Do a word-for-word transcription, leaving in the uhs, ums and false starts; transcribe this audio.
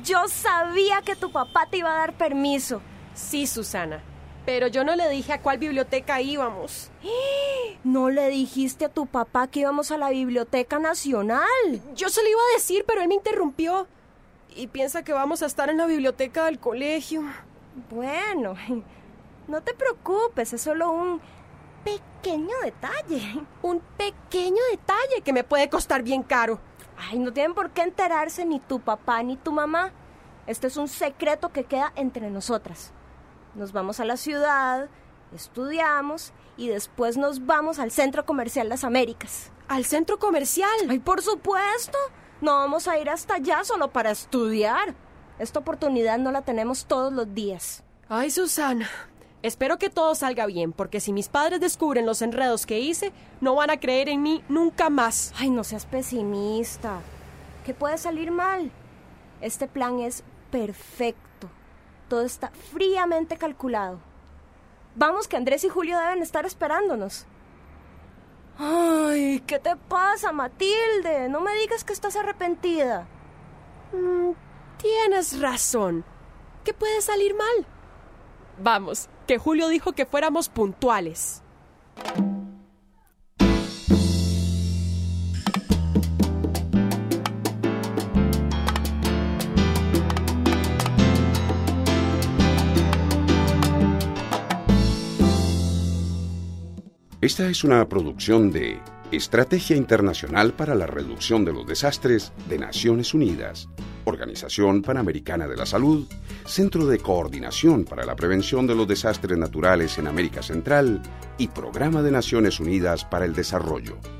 Yo sabía que tu papá te iba a dar permiso. Sí, Susana, pero yo no le dije a cuál biblioteca íbamos. ¿No le dijiste a tu papá que íbamos a la Biblioteca Nacional? Yo se lo iba a decir, pero él me interrumpió. Y piensa que vamos a estar en la biblioteca del colegio. Bueno, no te preocupes, es solo un pequeño detalle. Un pequeño detalle que me puede costar bien caro. Ay, no tienen por qué enterarse ni tu papá ni tu mamá. Este es un secreto que queda entre nosotras. Nos vamos a la ciudad, estudiamos y después nos vamos al Centro Comercial Las Américas. ¿Al centro comercial? ¡Ay, por supuesto! No vamos a ir hasta allá solo para estudiar. Esta oportunidad no la tenemos todos los días. Ay, Susana, espero que todo salga bien, porque si mis padres descubren los enredos que hice, no van a creer en mí nunca más. Ay, no seas pesimista. ¿Qué puede salir mal? Este plan es perfecto. Todo está fríamente calculado. Vamos, que Andrés y Julio deben estar esperándonos. Ay, ¿qué te pasa, Matilde? No me digas que estás arrepentida. Mm, tienes razón. ¿Qué puede salir mal? Vamos, que Julio dijo que fuéramos puntuales. Esta es una producción de Estrategia Internacional para la Reducción de los Desastres de Naciones Unidas, Organización Panamericana de la Salud, Centro de Coordinación para la Prevención de los Desastres Naturales en América Central y Programa de Naciones Unidas para el Desarrollo.